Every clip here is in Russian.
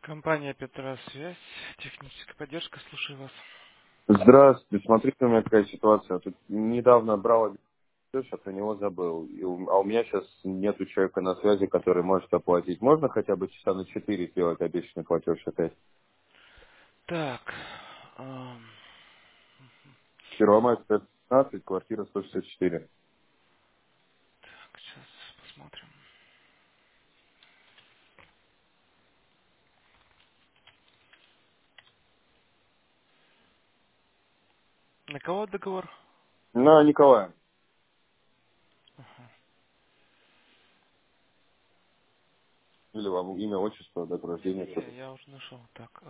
Компания Петросвязь, техническая поддержка, слушаю вас. Здравствуйте, смотрите, у меня какая ситуация. Тут недавно брал платеж, а про него забыл. А у меня сейчас нету человека на связи, который может оплатить. Можно хотя бы часа на 4 сделать обещанный платеж опять? Так, ам, Первомайская 15, квартира 164. так, сейчас посмотрим. На кого договор? На Николая. Или вам имя, отчество, дата рождения, что-то. Не, я уже нашел. Так,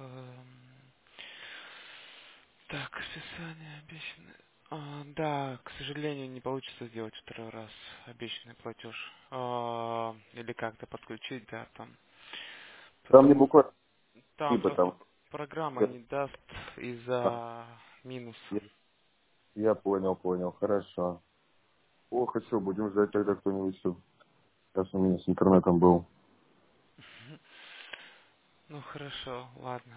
так, списание обещанное. Да, к сожалению, не получится сделать второй раз обещанный платеж. Или как-то подключить, да, там. Там не Потому буквально, там либо просто там. программа Я, не даст из-за минуса. я- я понял, хорошо. О, хочу, будем ждать тогда кто-нибудь. Сейчас у меня с интернетом был. Ну хорошо, ладно.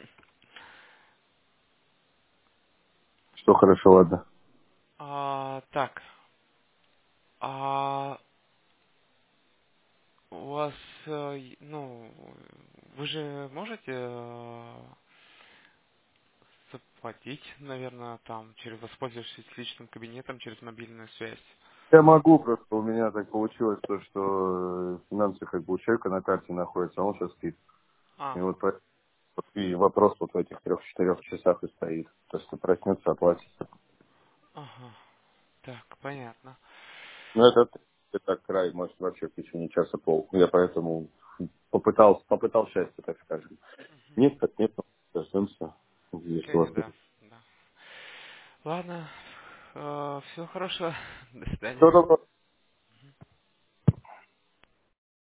Что хорошо, ладно. Так, а у вас, ну, вы же можете заплатить, наверное, там, через воспользовавшись личным кабинетом, через мобильную связь? Я могу, просто у меня так получилось, что финансы как бы у человека на карте находятся, а он сейчас спит. И А, вот и вопрос вот в этих 3-4 часах и стоит. То, что проснется, оплатит. ага, так, понятно. Ну, это так край, может, вообще в течение часа пол. Я поэтому попытал счастье, так скажем. Нет, так нет, дождемся, если у вас Да, да. Ладно, всего хорошего, до свидания. Все добро.